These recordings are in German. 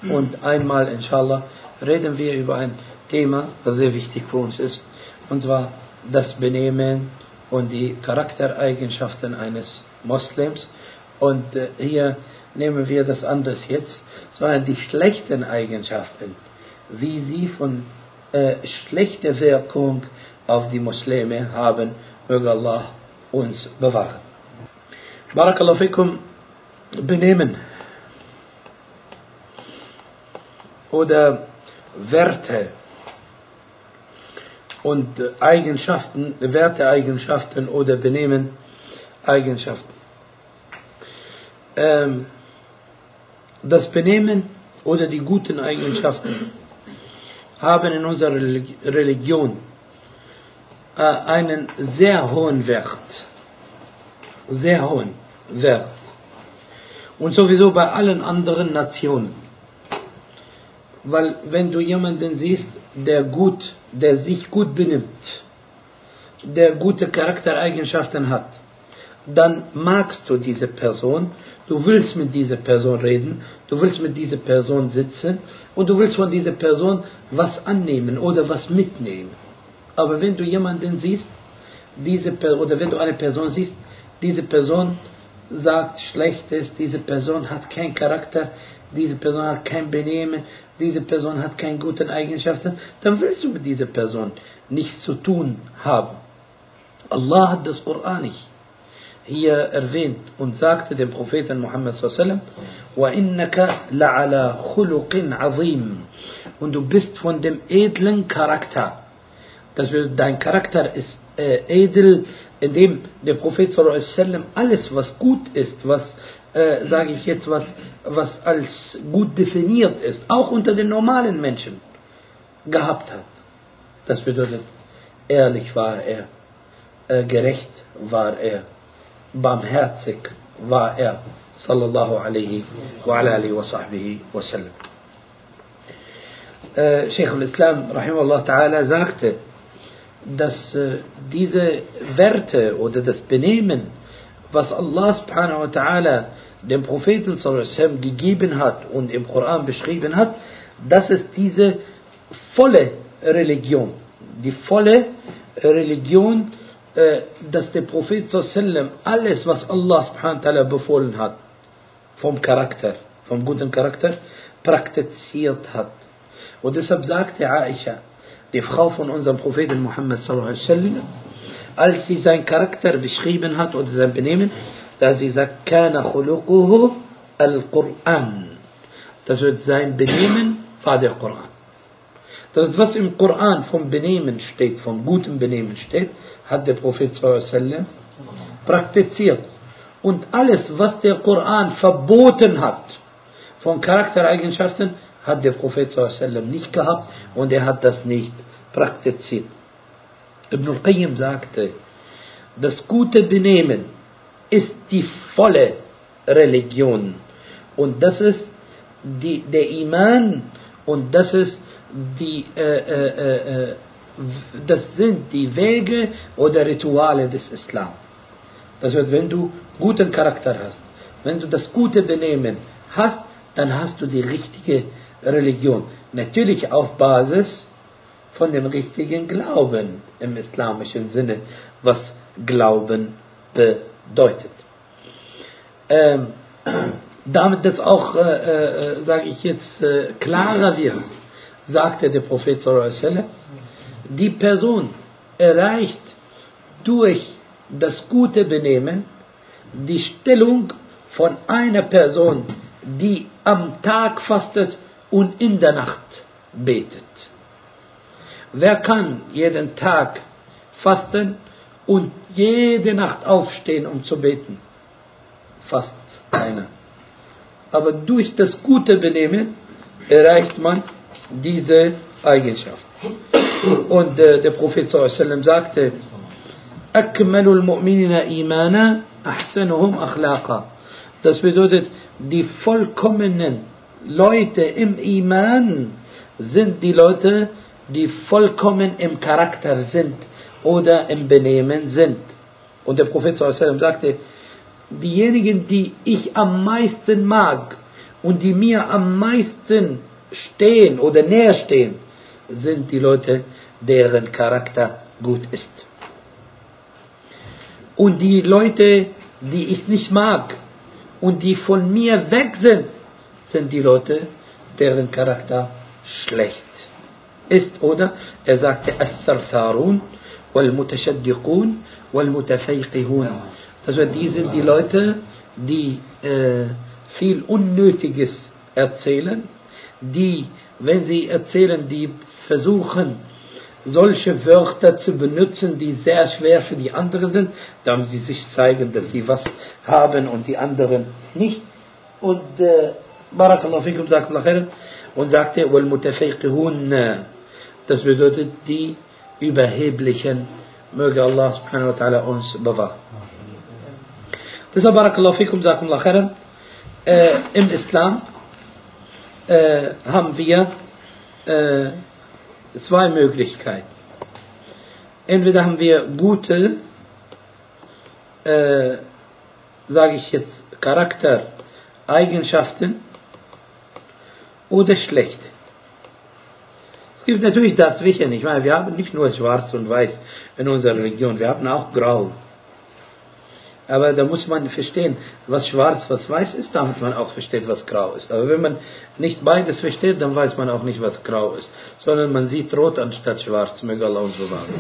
Und einmal, inshallah, reden wir über ein Thema, das sehr wichtig für uns ist, und zwar das Benehmen und die Charaktereigenschaften eines Moslems. Und hier nehmen wir das anders jetzt, sondern die schlechten Eigenschaften, wie sie von schlechter Wirkung auf die Muslime haben, möge Allah uns bewahren. Barakallahu fikum. Benehmen oder Werte und Eigenschaften, Werteeigenschaften oder Benehmen Eigenschaften. Das Benehmen oder die guten Eigenschaften haben in unserer Religion einen sehr hohen Wert. Sehr hohen Wert. Und sowieso bei allen anderen Nationen. Weil wenn du jemanden siehst, der sich gut benimmt, der gute Charaktereigenschaften hat, dann magst du diese Person, du willst mit dieser Person reden, du willst mit dieser Person sitzen und du willst von dieser Person was annehmen oder was mitnehmen. Aber wenn du jemanden siehst, oder wenn du eine Person siehst, diese Person sagt Schlechtes, diese Person hat keinen Charakter, diese Person hat kein Benehmen, diese Person hat keine guten Eigenschaften, dann willst du mit dieser Person nichts zu tun haben. Allah hat das Koranisch hier erwähnt und sagte dem Propheten Muhammad sallallahu alaihi wasallam: وَإِنَّكَ لَعَلَى خُلُقٍ عَظِيمٍ. Und du bist von dem edlen Charakter. Dein Charakter ist edel, indem der Prophet sallallahu alaihi wasallam alles, was gut ist, was als gut definiert ist, auch unter den normalen Menschen gehabt hat. Das bedeutet, ehrlich war er, gerecht war er, barmherzig war er, sallallahu alaihi wa alihi wa sahbihi wa sallam. Sheikh al-Islam rahimahullah ta'ala sagte, dass diese Werte oder das Benehmen, was Allah subhanahu wa ta'ala dem Propheten sallallahu alaihi wasallam gegeben hat und im Koran beschrieben hat, das ist diese volle Religion. Die volle Religion, dass der Prophet sallallahu alaihi wasallam alles, was Allah subhanahu wa ta'ala befohlen hat, vom guten Charakter, praktiziert hat. Und deshalb sagte Aisha, die Frau von unserem Propheten Muhammad sallallahu alaihi wasallam, als sie seinen Charakter beschrieben hat oder sein Benehmen, da sie sagt, kana khuluquhu al-Qur'an. Das wird sein Benehmen war der Koran. Das ist, was im Koran vom Benehmen steht, vom guten Benehmen steht, hat der Prophet sallallahu alaihi wasallam praktiziert. Und alles, was der Koran verboten hat, von Charaktereigenschaften, hat der Prophet sallallahu alaihi wasallam nicht gehabt und er hat das nicht praktiziert. Ibn al-Qayyim sagte, das gute Benehmen ist die volle Religion und das ist der Iman und das ist das sind die Wege oder Rituale des Islam. Das heißt, wenn du guten Charakter hast, wenn du das gute Benehmen hast, dann hast du die richtige Religion. Natürlich auf Basis von dem richtigen Glauben im islamischen Sinne, was Glauben bedeutet. Damit das auch, sage ich jetzt, klarer wird, sagte der Prophet sallallahu alaihi wasallam, die Person erreicht durch das gute Benehmen die Stellung von einer Person, die am Tag fastet und in der Nacht betet. Wer kann jeden Tag fasten und jede Nacht aufstehen, um zu beten? Fast keiner. Aber durch das gute Benehmen erreicht man diese Eigenschaft. Und der Prophet sallallahu alaihi wasallam sagte, Akmalul Mu'minina Imana, Ahsanuhum Akhlaqa. Das bedeutet, die vollkommenen Leute im Iman sind die Leute, die vollkommen im Charakter sind oder im Benehmen sind. Und der Prophet sallallahu alaihi wasallam sagte, diejenigen, die ich am meisten mag und die mir am meisten stehen oder näher stehen, sind die Leute, deren Charakter gut ist. Und die Leute, die ich nicht mag und die von mir weg sind, sind die Leute, deren Charakter schlecht ist. Oder er sagte, As-Sartharun wal-Mutashaddiqun wal-Mutafayqihun. Also die sind die Leute, die viel Unnötiges erzählen, die, wenn sie erzählen, die versuchen, solche Wörter zu benutzen, die sehr schwer für die anderen sind, damit sie sich zeigen, dass sie was haben und die anderen nicht. Und Barakallahu fikum, und sagte, wal mutafayqihun, das bedeutet die Überheblichen, möge Allah subhanahu wa ta'ala uns bewahren. Deshalb Barakallahu fikum, im Islam haben wir zwei Möglichkeiten. Entweder haben wir gute, sage ich jetzt, Charaktereigenschaften oder schlechte. Es gibt natürlich dazwischen. Ich meine, wir haben nicht nur Schwarz und Weiß in unserer Religion, wir haben auch Grau. Aber da muss man verstehen, was schwarz, was weiß ist, damit man auch versteht, was grau ist. Aber wenn man nicht beides versteht, dann weiß man auch nicht, was grau ist. Sondern man sieht rot anstatt schwarz. Möge Allah uns bewahren.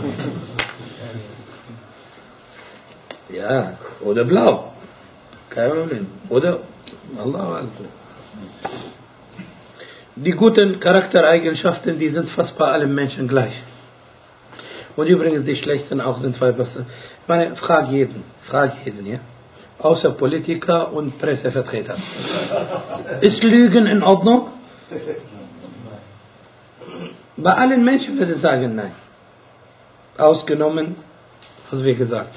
Ja, oder blau. Kein Problem. Oder Allah. Die guten Charaktereigenschaften, die sind fast bei allen Menschen gleich. Und übrigens die schlechten auch sind zwei Besser. Ich meine, frag jeden, ja? Außer Politiker und Pressevertreter. Ist Lügen in Ordnung? Bei allen Menschen würde ich sagen, nein. Ausgenommen, was wir gesagt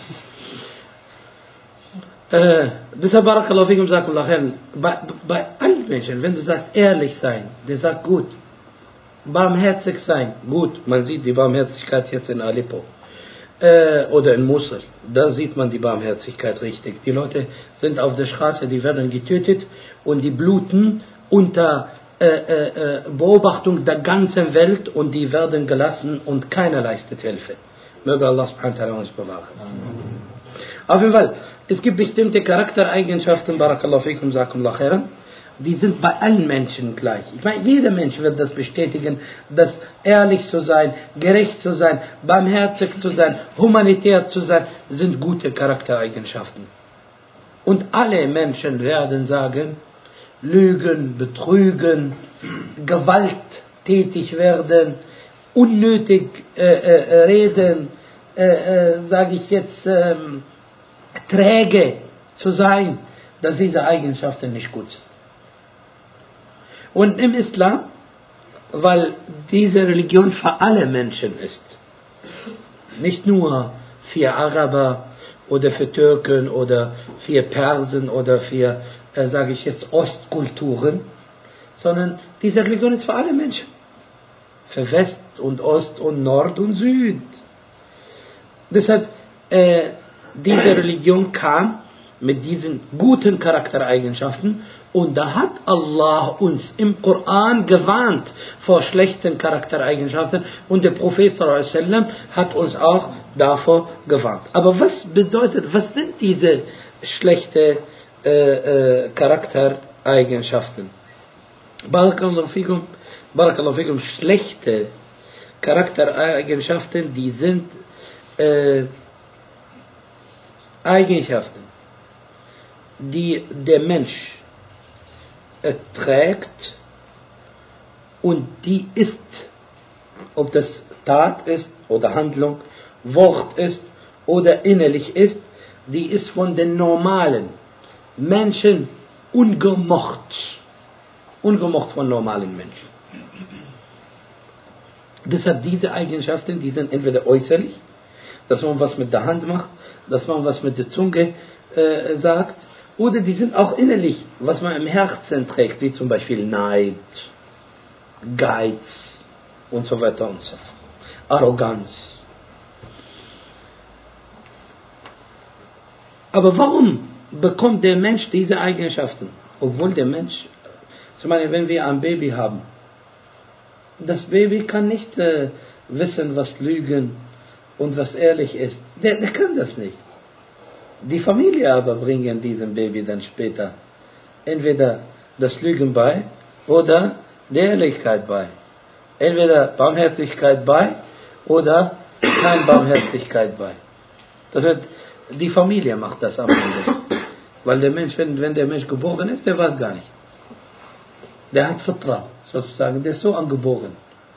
haben. Deshalb Barakallahu fikum, bei allen Menschen, wenn du sagst ehrlich sein, der sagt gut. Barmherzig sein, gut, man sieht die Barmherzigkeit jetzt in Aleppo oder in Mosul, da sieht man die Barmherzigkeit richtig. Die Leute sind auf der Straße, die werden getötet und die bluten unter Beobachtung der ganzen Welt und die werden gelassen und keiner leistet Hilfe. Möge Allah subhanahu wa ta'ala uns bewahren. Auf jeden Fall, es gibt bestimmte Charaktereigenschaften, Barakallahu fikum, Jazakumullah khairan, die sind bei allen Menschen gleich. Ich meine, jeder Mensch wird das bestätigen, dass ehrlich zu sein, gerecht zu sein, barmherzig zu sein, humanitär zu sein, sind gute Charaktereigenschaften. Und alle Menschen werden sagen, lügen, betrügen, gewalttätig werden, unnötig reden, sage ich jetzt, träge zu sein, dass diese Eigenschaften nicht gut sind. Und im Islam, weil diese Religion für alle Menschen ist, nicht nur für Araber oder für Türken oder für Persen oder für, sage ich jetzt, Ostkulturen, sondern diese Religion ist für alle Menschen. Für West und Ost und Nord und Süd. Deshalb, diese Religion kam mit diesen guten Charaktereigenschaften und da hat Allah uns im Koran gewarnt vor schlechten Charaktereigenschaften und der Prophet sallallahu alaihi wasallam hat uns auch davor gewarnt. Aber was bedeutet, was sind diese schlechten Charaktereigenschaften? Barakallahu fikum, schlechte Charaktereigenschaften, die sind Eigenschaften, die der Mensch erträgt und die ist, ob das Tat ist oder Handlung, Wort ist oder innerlich ist, die ist von den normalen Menschen ungemocht von normalen Menschen. Deshalb diese Eigenschaften, die sind entweder äußerlich, dass man was mit der Hand macht, dass man was mit der Zunge sagt, oder die sind auch innerlich, was man im Herzen trägt, wie zum Beispiel Neid, Geiz und so weiter und so fort, Arroganz. Aber warum bekommt der Mensch diese Eigenschaften, obwohl der Mensch Ich meine, wenn wir ein Baby haben, das Baby kann nicht wissen, was Lügen und was ehrlich ist. Der kann das nicht. Die Familie aber bringen diesem Baby dann später entweder das Lügen bei oder die Ehrlichkeit bei. Entweder Barmherzigkeit bei oder keine Barmherzigkeit bei. Das wird, die Familie macht das am Ende. Weil der Mensch, wenn der Mensch geboren ist, der weiß gar nicht. Der hat Vertrauen, sozusagen, der ist so angeboren.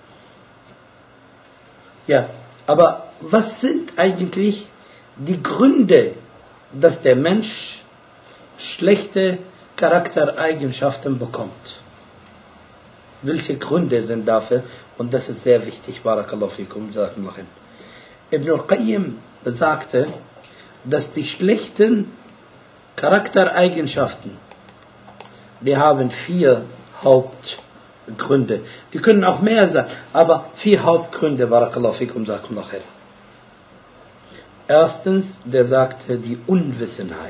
Ja, aber was sind eigentlich die Gründe, dass der Mensch schlechte Charaktereigenschaften bekommt? Welche Gründe sind dafür? Und das ist sehr wichtig. Barakallahu fikum. Ibn al-Qayyim sagte, dass die schlechten Charaktereigenschaften, die haben 4 Hauptgründe. Die können auch mehr sein, aber 4 Hauptgründe. Barakallahu fikum. Erstens, der sagte, die Unwissenheit.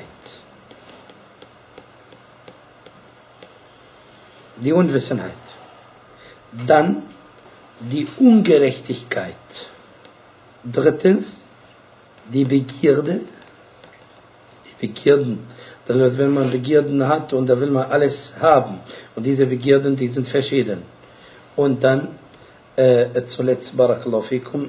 Die Unwissenheit. Dann die Ungerechtigkeit. Drittens, die Begierde. Die Begierden. Wenn man Begierden hat und da will man alles haben. Und diese Begierden, die sind verschieden. Und dann zuletzt, Barakallahu fikum,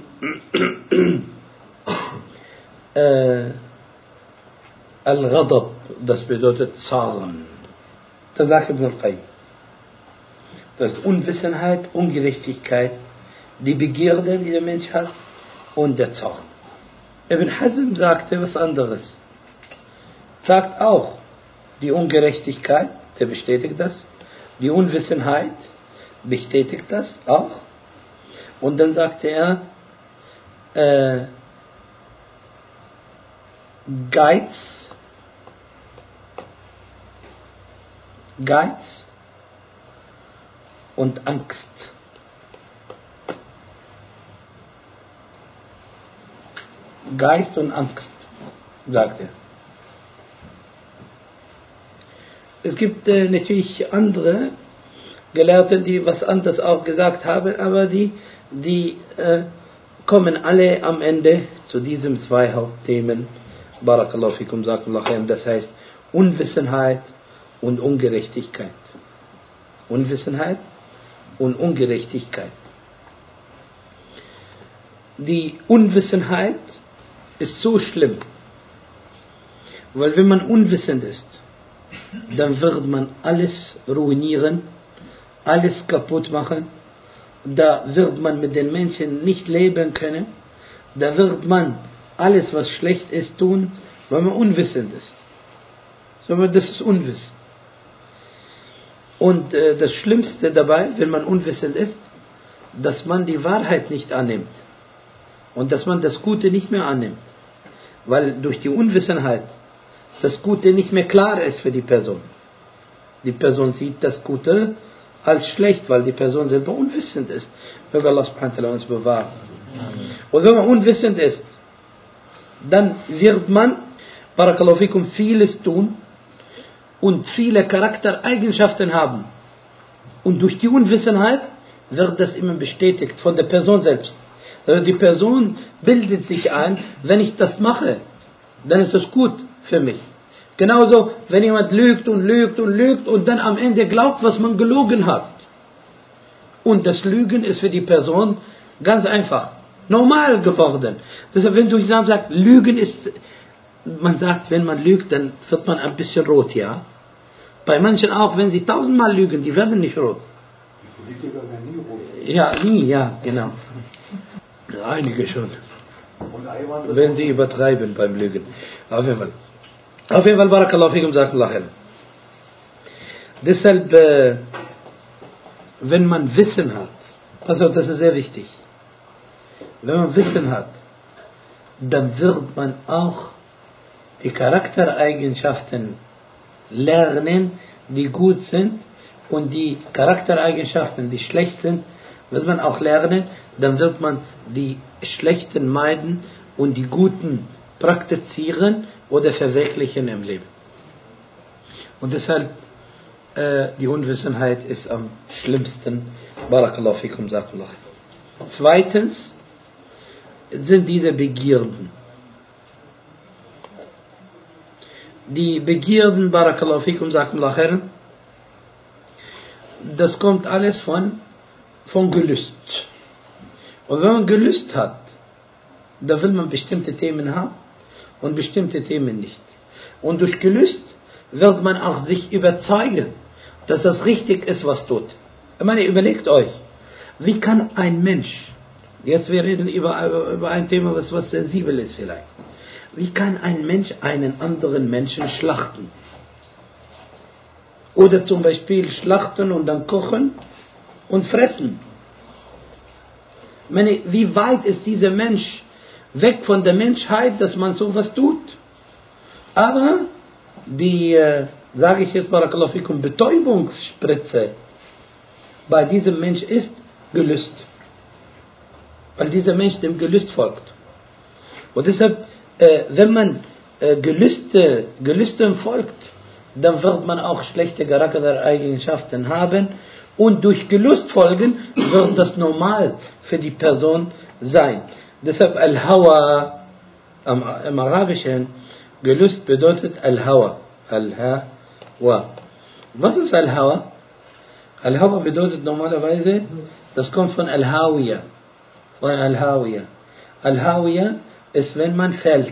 Al-Ghadab, das bedeutet Zorn. Das sagt Ibn al-Qayyim. Das ist Unwissenheit, Ungerechtigkeit, die Begierde, die der Mensch hat, und der Zorn. Ibn Hazm sagte was anderes. Sagt auch, die Ungerechtigkeit, der bestätigt das, die Unwissenheit bestätigt das auch. Und dann sagte er, Geiz und Angst. Geist und Angst, sagt er. Es gibt natürlich andere Gelehrte, die was anderes auch gesagt haben, aber die kommen alle am Ende zu diesen 2 Hauptthemen. Barakallahu fikum, das heißt Unwissenheit und Ungerechtigkeit. Unwissenheit und Ungerechtigkeit. Die Unwissenheit ist so schlimm, weil wenn man unwissend ist, dann wird man alles ruinieren, alles kaputt machen, da wird man mit den Menschen nicht leben können, da wird man alles, was schlecht ist, tun, weil man unwissend ist. So, das ist Unwissen. Und das Schlimmste dabei, wenn man unwissend ist, dass man die Wahrheit nicht annimmt und dass man das Gute nicht mehr annimmt, weil durch die Unwissenheit das Gute nicht mehr klar ist für die Person. Die Person sieht das Gute als schlecht, weil die Person selber unwissend ist. Möge Allah subhanahu wa ta'ala uns bewahren. Und wenn man unwissend ist, dann wird man, Barakallahu fikum, vieles tun und viele Charaktereigenschaften haben. Und durch die Unwissenheit wird das immer bestätigt von der Person selbst. Also die Person bildet sich ein, wenn ich das mache, dann ist es gut für mich. Genauso, wenn jemand lügt und lügt und lügt und dann am Ende glaubt, was man gelogen hat. Und das Lügen ist für die Person ganz einfach normal geworden. Deshalb, wenn du sagst, Lügen ist, man sagt, wenn man lügt, dann wird man ein bisschen rot, ja. Bei manchen auch, wenn sie 1000-mal lügen, die werden nicht rot. Die Politiker werden nie rot. Ja, nie, ja, genau. Einige schon. Wenn sie übertreiben beim Lügen. Auf jeden Fall, Barakallahu fikum, Jazakallahu khairan. Deshalb, wenn man Wissen hat, also das ist sehr wichtig, wenn man Wissen hat, dann wird man auch die Charaktereigenschaften lernen, die gut sind, und die Charaktereigenschaften, die schlecht sind, wird man auch lernen, dann wird man die schlechten meiden und die guten praktizieren oder verwirklichen im Leben. Und deshalb Die Unwissenheit ist am schlimmsten. Barakallahu fikum, Sakullah. Zweitens sind diese Begierden. Die Begierden, Barakallahu fikum, Sakullah, das kommt alles von Gelüst. Und wenn man Gelüst hat, da will man bestimmte Themen haben und bestimmte Themen nicht. Und durch Gelüst wird man auch sich überzeugen, dass das richtig ist, was tut. Ich meine, überlegt euch, wie kann ein Mensch, jetzt wir reden über ein Thema, was sensibel ist vielleicht, wie kann ein Mensch einen anderen Menschen schlachten? Oder zum Beispiel schlachten und dann kochen und fressen. Ich meine, wie weit ist dieser Mensch weg von der Menschheit, dass man sowas tut? Aber die, sage ich jetzt, Barakallahu fikum, Betäubungsspritze bei diesem Mensch ist Gelüst. Weil dieser Mensch dem Gelüst folgt. Und deshalb, wenn man Gelüsten folgt, dann wird man auch schlechte Charaktereigenschaften haben. Und durch Gelust folgen wird das normal für die Person sein. Deshalb Al-Hawa im Arabischen, Gelust bedeutet Al-Hawa. Al-Hawa. Was ist Al-Hawa? Al-Hawa bedeutet normalerweise, das kommt von Al-Hawiya. Von Al-Hawiya. Al-Hawiya ist, wenn man fällt.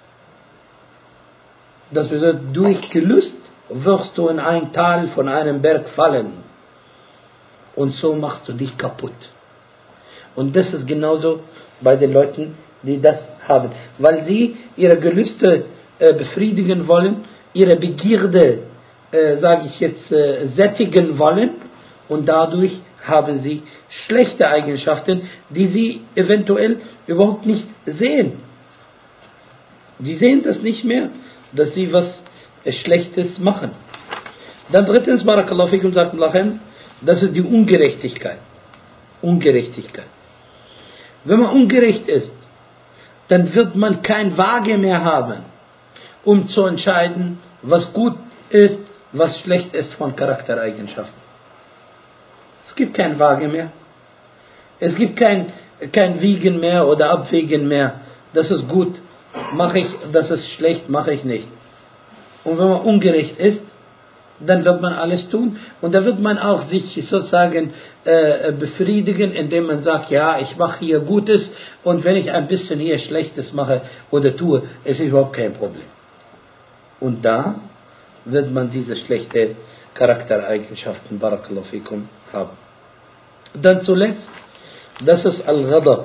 Das bedeutet, durch Gelust wirst du in ein Tal von einem Berg fallen. Und so machst du dich kaputt. Und das ist genauso bei den Leuten, die das haben. Weil sie ihre Gelüste befriedigen wollen, ihre Begierde, sage ich jetzt, sättigen wollen. Und dadurch haben sie schlechte Eigenschaften, die sie eventuell überhaupt nicht sehen. Die sehen das nicht mehr, dass sie was Schlechtes machen. Dann drittens, Barakallahu fikum, sagt Allah, das ist die Ungerechtigkeit. Ungerechtigkeit. Wenn man ungerecht ist, dann wird man kein Waage mehr haben, um zu entscheiden, was gut ist, was schlecht ist von Charaktereigenschaften. Es gibt kein Waage mehr. Es gibt kein Wiegen mehr oder Abwägen mehr. Das ist gut, mache ich, das ist schlecht, mache ich nicht. Und wenn man ungerecht ist, dann wird man alles tun. Und da wird man auch sich sozusagen befriedigen, indem man sagt, ja, ich mache hier Gutes und wenn ich ein bisschen hier Schlechtes mache oder tue, ist überhaupt kein Problem. Und da wird man diese schlechte Charaktereigenschaften, Barakallahu fikum, haben. Dann zuletzt, das ist Al-Ghadab.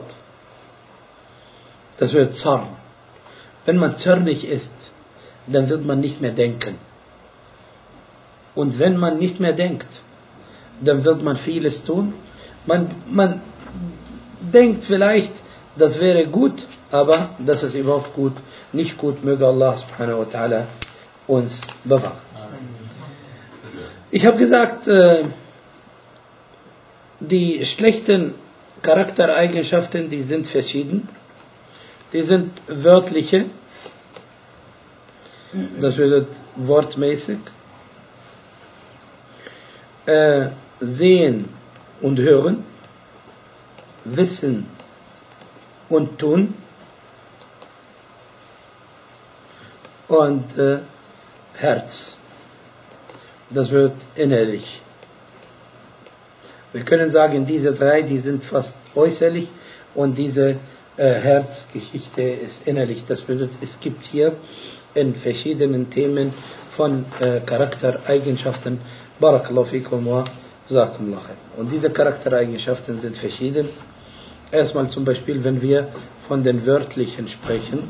Das wird Zorn. Wenn man zornig ist, dann wird man nicht mehr denken. Und wenn man nicht mehr denkt, dann wird man vieles tun. Man denkt vielleicht, das wäre gut, aber das ist überhaupt gut, nicht gut. Möge Allah subhanahu wa ta'ala uns bewahren. Ich habe gesagt, die schlechten Charaktereigenschaften, die sind verschieden. Die sind wörtliche, das bedeutet wortmäßig, sehen und hören, wissen und tun und Herz. Das wird innerlich. Wir können sagen, diese drei, die sind fast äußerlich und diese Herzgeschichte ist innerlich. Das bedeutet, es gibt hier in verschiedenen Themen von Charaktereigenschaften, Barakallahu fikum wa jazakumullah khair. Und diese Charaktereigenschaften sind verschieden. Erstmal zum Beispiel, wenn wir von den Wörtlichen sprechen.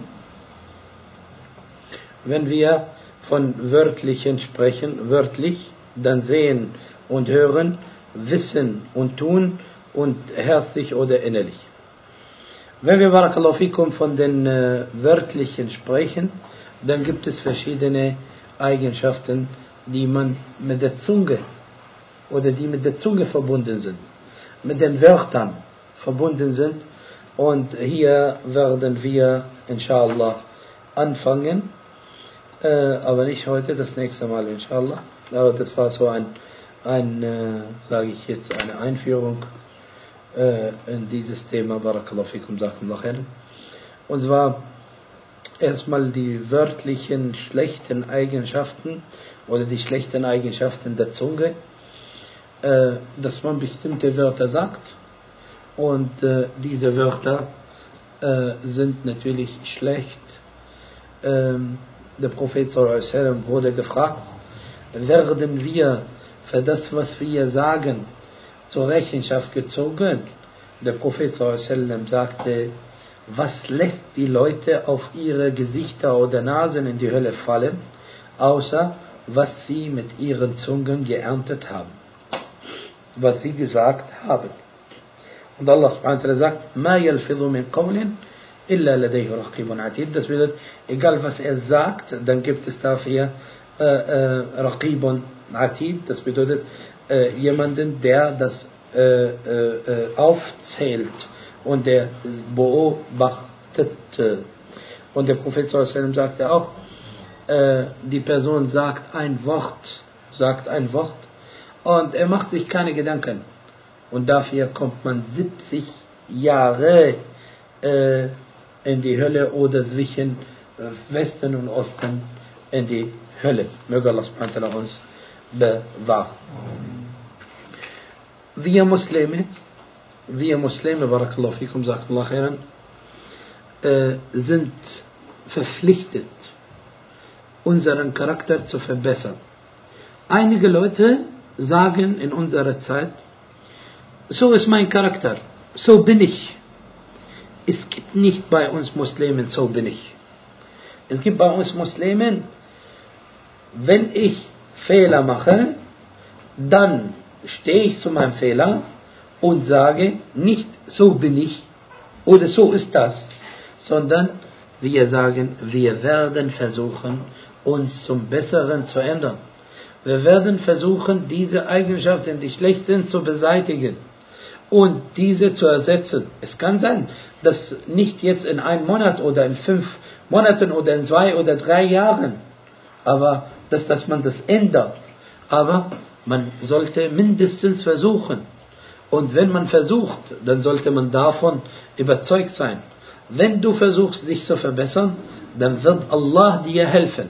Wenn wir von Wörtlichen sprechen, wörtlich, dann sehen und hören, wissen und tun und herzlich oder innerlich. Wenn wir, Barakallahu fikum, von den Wörtlichen sprechen, dann gibt es verschiedene Eigenschaften, die man mit der Zunge oder die mit der Zunge verbunden sind, mit den Wörtern verbunden sind. Und hier werden wir, inshallah, anfangen, aber nicht heute, das nächste Mal, inshallah. Aber das war so sage ich jetzt, eine Einführung in dieses Thema. Barakallahu fikum, jazakumullahu khairan. Und zwar erstmal die wörtlichen schlechten Eigenschaften oder die schlechten Eigenschaften der Zunge, dass man bestimmte Wörter sagt und diese Wörter sind natürlich schlecht. Der Prophet sallallahu alaihi wasallam wurde gefragt, werden wir für das, was wir sagen, zur Rechenschaft gezogen? Der Prophet sallallahu alaihi wasallam sagte, was lässt die Leute auf ihre Gesichter oder Nasen in die Hölle fallen, außer was sie mit ihren Zungen geerntet haben, was sie gesagt haben. Und Allah subhanahu wa ta'ala sagt, مَا يَلْفِظُ مِنْ قَوْلٍ إِلَّا لَدَيْهِ رَقِيبٌ عَتِيدٌ. Das bedeutet, egal was er sagt, dann gibt es dafür Raqibun Atid. Das bedeutet, jemanden, der das aufzählt und der beobachtet. Und der Prophet sallallahu alaihi wasallam sagte auch, die Person sagt ein Wort und er macht sich keine Gedanken. Und dafür kommt man 70 Jahre in die Hölle oder zwischen Westen und Osten in die Hölle. Möge Allah subhanahu wa ta'ala uns bewahren. Wir Muslime, barakallahu fikum, jazakumullahu khairan, sind verpflichtet, unseren Charakter zu verbessern. Einige Leute sagen in unserer Zeit, so ist mein Charakter, so bin ich. Es gibt nicht bei uns Muslimen, so bin ich. Es gibt bei uns Muslimen, wenn ich Fehler mache, dann stehe ich zu meinem Fehler und sage nicht, so bin ich oder so ist das, sondern wir sagen, wir werden versuchen, uns zum Besseren zu ändern. Wir werden versuchen, diese Eigenschaften, die schlecht sind, zu beseitigen und diese zu ersetzen. Es kann sein, dass nicht jetzt in 1 Monat oder in 5 Monaten oder in 2 oder 3 Jahren, aber dass man das ändert. Aber man sollte mindestens versuchen. Und wenn man versucht, dann sollte man davon überzeugt sein. Wenn du versuchst, dich zu verbessern, dann wird Allah dir helfen.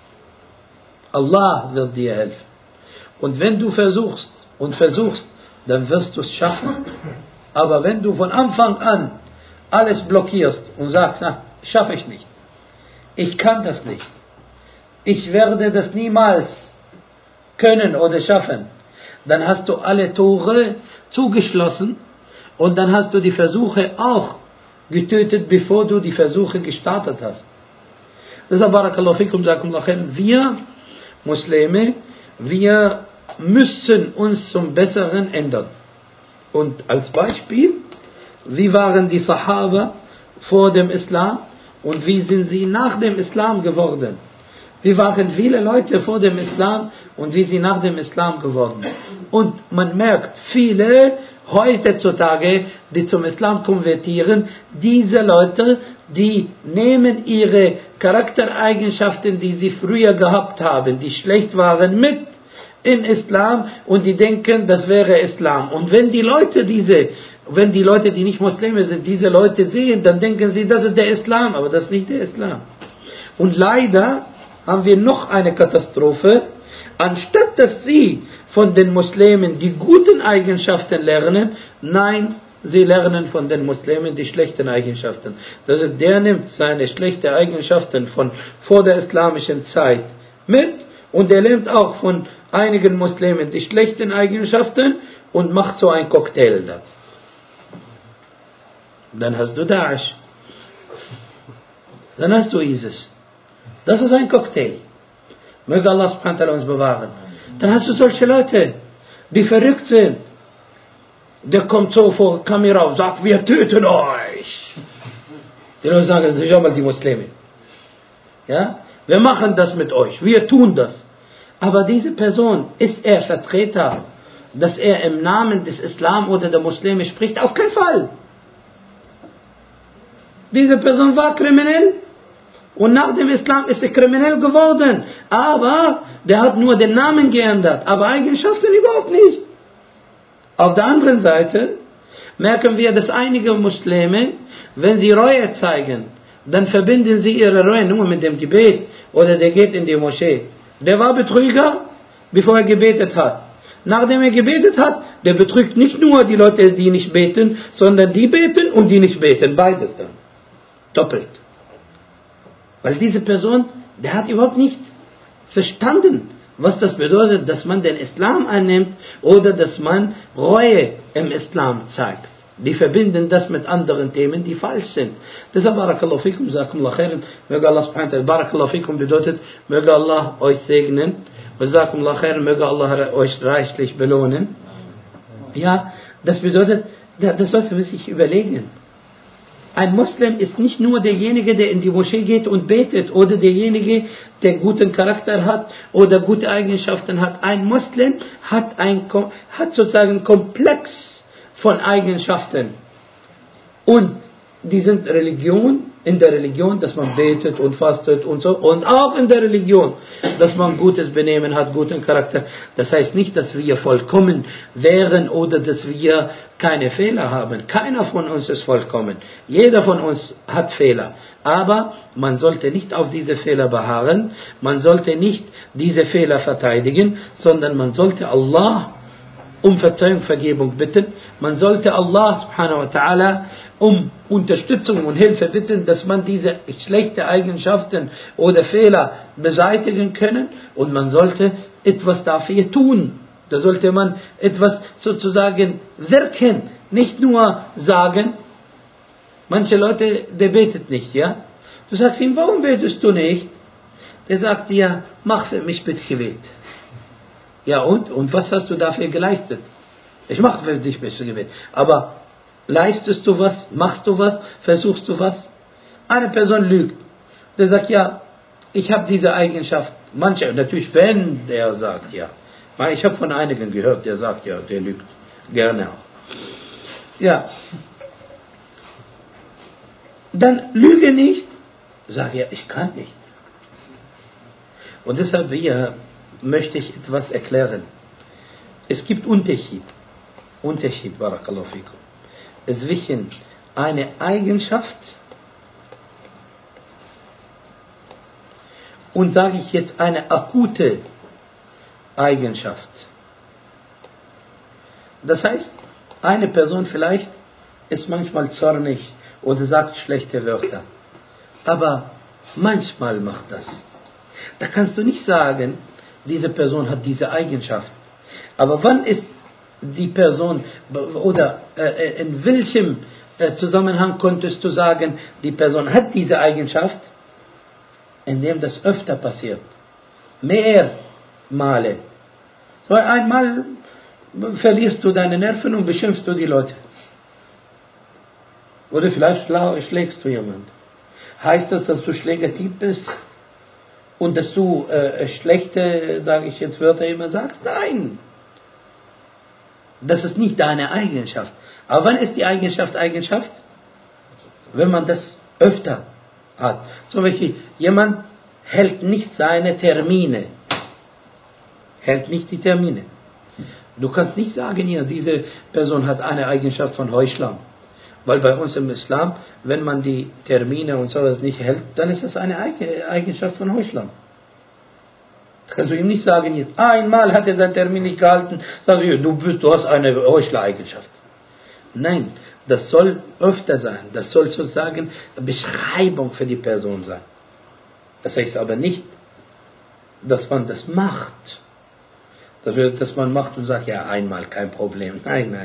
Allah wird dir helfen. Und wenn du versuchst, dann wirst du es schaffen. Aber wenn du von Anfang an alles blockierst und sagst, na, schaffe ich nicht, ich kann das nicht, ich werde das niemals können oder schaffen, dann hast du alle Tore zugeschlossen und dann hast du die Versuche auch getötet, bevor du die Versuche gestartet hast. Deshalb, barakallahu fikum, jazakumullahu khairan, wir Muslime, wir müssen uns zum Besseren ändern. Und als Beispiel, wie waren die Sahaba vor dem Islam und wie sind sie nach dem Islam geworden? Wie waren viele Leute vor dem Islam und wie sie nach dem Islam geworden? Und man merkt, viele heutzutage, die zum Islam konvertieren, diese Leute, die nehmen ihre Charaktereigenschaften, die sie früher gehabt haben, die schlecht waren, mit in Islam und die denken, das wäre Islam. Und wenn die Leute, die nicht Muslime sind, diese Leute sehen, dann denken sie, das ist der Islam, aber das ist nicht der Islam. Und leider haben wir noch eine Katastrophe. Anstatt dass sie von den Muslimen die guten Eigenschaften lernen, nein, sie lernen von den Muslimen die schlechten Eigenschaften. Das heißt, der nimmt seine schlechten Eigenschaften von vor der islamischen Zeit mit und er lernt auch von einigen Muslimen die schlechten Eigenschaften und macht so ein Cocktail da. Dann hast du Daesh. Dann hast du ISIS. Das ist ein Cocktail. Möge Allah subhanahu wa ta'ala uns bewahren. Dann hast du solche Leute, die verrückt sind. Der kommt so vor Kamera und sagt, wir töten euch. Die Leute sagen, das sind aber die Muslime. Ja? Wir machen das mit euch. Wir tun das. Aber diese Person, ist er Vertreter, dass er im Namen des Islam oder der Muslime spricht? Auf keinen Fall. Diese Person war kriminell. Und nach dem Islam ist er kriminell geworden. Aber der hat nur den Namen geändert, aber Eigenschaften überhaupt nicht. Auf der anderen Seite merken wir, dass einige Muslime, wenn sie Reue zeigen, dann verbinden sie ihre Reue nur mit dem Gebet oder der geht in die Moschee. Der war Betrüger, bevor er gebetet hat. Nachdem er gebetet hat, der betrügt nicht nur die Leute, die nicht beten, sondern die beten und die nicht beten. Beides dann. Doppelt. Weil diese Person, der hat überhaupt nicht verstanden, was das bedeutet, dass man den Islam annimmt oder dass man Reue im Islam zeigt. Die verbinden das mit anderen Themen, die falsch sind. Deshalb Barakallahu fikum, Jazakumullah khairan. Möge Allah subhanahu wa ta'ala, Barakallahu fikum bedeutet, möge Allah euch segnen. Jazakumullah khairan, möge Allah euch reichlich belohnen. Ja, das bedeutet, das sollte man sich überlegen. Ein Muslim ist nicht nur derjenige, der in die Moschee geht und betet oder derjenige, der guten Charakter hat oder gute Eigenschaften hat. Ein Muslim hat sozusagen einen Komplex von Eigenschaften. Und die sind in der Religion, dass man betet und fastet und so. Und auch in der Religion, dass man gutes Benehmen hat, guten Charakter. Das heißt nicht, dass wir vollkommen wären oder dass wir keine Fehler haben. Keiner von uns ist vollkommen. Jeder von uns hat Fehler. Aber man sollte nicht auf diese Fehler beharren. Man sollte nicht diese Fehler verteidigen, sondern man sollte Allah um Verzeihung, Vergebung bitten. Man sollte Allah subhanahu wa ta'ala um Unterstützung und Hilfe bitten, dass man diese schlechten Eigenschaften oder Fehler beseitigen können. Und man sollte etwas dafür tun. Da sollte man etwas sozusagen wirken. Nicht nur sagen, manche Leute, der betet nicht, ja. Du sagst ihm, warum betest du nicht? Der sagt dir, mach für mich bitte Gebet. Ja und was hast du dafür geleistet? Ich mache für dich ein Gebet. Aber leistest du was? Machst du was? Versuchst du was? Eine Person lügt. Der sagt, ja, ich habe diese Eigenschaft. Manche, natürlich, wenn der sagt, ja. Ich habe von einigen gehört, der sagt, ja, der lügt. Gerne auch. Ja. Dann lüge nicht. Sag, ja, ich kann nicht. Und deshalb möchte ich etwas erklären. Es gibt Unterschied, Barakallahu fikum, zwischen einer Eigenschaft und sage ich jetzt eine akute Eigenschaft. Das heißt, eine Person vielleicht ist manchmal zornig oder sagt schlechte Wörter, aber manchmal macht das. Da kannst du nicht sagen, diese Person hat diese Eigenschaft. Aber wann ist die Person oder in welchem Zusammenhang konntest du sagen, die Person hat diese Eigenschaft? Indem das öfter passiert. Mehr Male. So einmal verlierst du deine Nerven und beschimpfst du die Leute. Oder vielleicht schlägst du jemanden. Heißt das, dass du Schlägertyp bist? Und dass du schlechte, sage ich jetzt Wörter immer sagst? Nein. Das ist nicht deine Eigenschaft. Aber wann ist die Eigenschaft Eigenschaft? Wenn man das öfter hat. Zum Beispiel, jemand hält nicht seine Termine. Hält nicht die Termine. Du kannst nicht sagen, ja, diese Person hat eine Eigenschaft von Heuchlern. Weil bei uns im Islam, wenn man die Termine und sowas nicht hält, dann ist das eine Eigenschaft von Heuchlern. Kannst du ihm nicht sagen, jetzt einmal hat er seinen Termin nicht gehalten, sagst du, du hast eine Heuchler-Eigenschaft. Nein, das soll öfter sein. Das soll sozusagen eine Beschreibung für die Person sein. Das heißt aber nicht, dass man das macht. Dass man macht und sagt, ja, einmal, kein Problem. Nein, nein.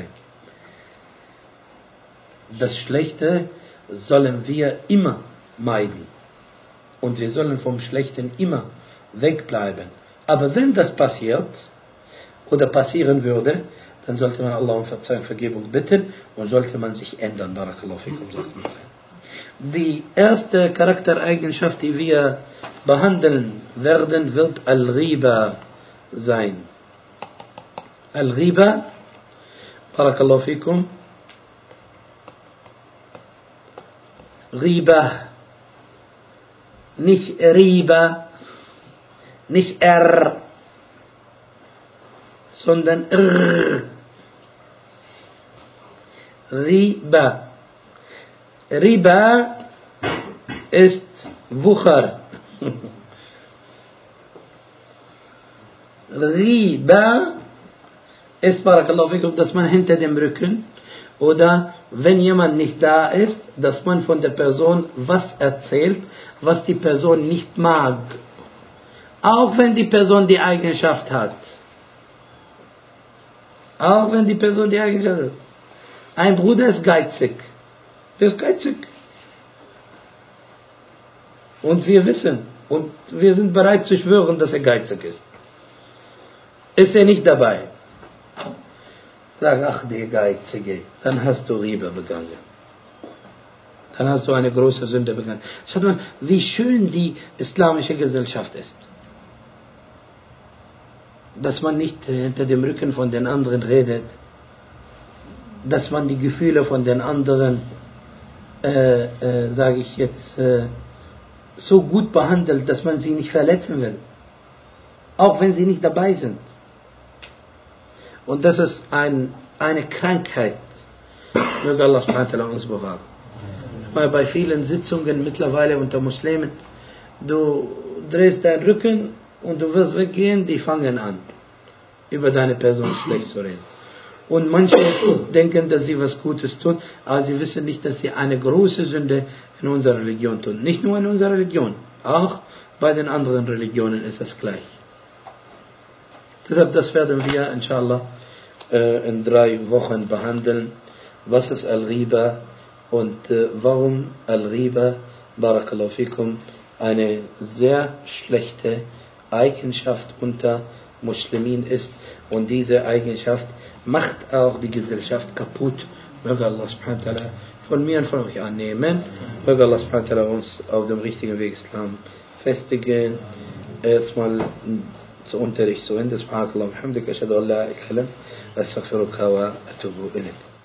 Das Schlechte sollen wir immer meiden. Und wir sollen vom Schlechten immer wegbleiben. Aber wenn das passiert oder passieren würde, dann sollte man Allah um Verzeihung, Vergebung bitten und sollte man sich ändern. Barakallahu fikum. Die erste Charaktereigenschaft, die wir behandeln werden, wird Al-Ghiba sein. Al-Ghiba, Barakallahu fikum, Ghiba, nicht Riba, nicht R, sondern R. Riba. Riba ist Wucher. Riba ist, Barakallahu fikum, dass man hinter dem Rücken oder wenn jemand nicht da ist, dass man von der Person was erzählt, was die Person nicht mag. Auch wenn die Person die Eigenschaft hat. Auch wenn die Person die Eigenschaft hat. Ein Bruder ist geizig. Der ist geizig. Und wir wissen, und wir sind bereit zu schwören, dass er geizig ist. Ist er nicht dabei? Sag, ach, der Geizige, dann hast du Riba begangen. Dann hast du eine große Sünde begangen. Schaut mal, wie schön die islamische Gesellschaft ist. Dass man nicht hinter dem Rücken von den anderen redet. Dass man die Gefühle von den anderen, sage ich jetzt, so gut behandelt, dass man sie nicht verletzen will. Auch wenn sie nicht dabei sind. Und das ist eine Krankheit. Möge Allah subhanahu wa ta'ala uns bewahren. Weil bei vielen Sitzungen mittlerweile unter Muslimen, du drehst deinen Rücken und du wirst weggehen, die fangen an, über deine Person schlecht zu reden. Und manche denken, dass sie was Gutes tun, aber sie wissen nicht, dass sie eine große Sünde in unserer Religion tun. Nicht nur in unserer Religion, auch bei den anderen Religionen ist es gleich. Deshalb, das werden wir, inshallah, in 3 Wochen behandeln. Was ist Al-Riba und warum Al-Riba, Barakallahu fikum, eine sehr schlechte Eigenschaft unter Muslimen ist. Und diese Eigenschaft macht auch die Gesellschaft kaputt. Möge Allah subhanahu wa ta'ala von mir und von euch annehmen. Möge Allah subhanahu wa ta'ala uns auf dem richtigen Weg Islam festigen. Erstmal zu Unterricht zu Ende. Subhanakallah, alhamdulillah, ashhadu an la ilaha illa anta, astaghfiruka wa atubu ilayk.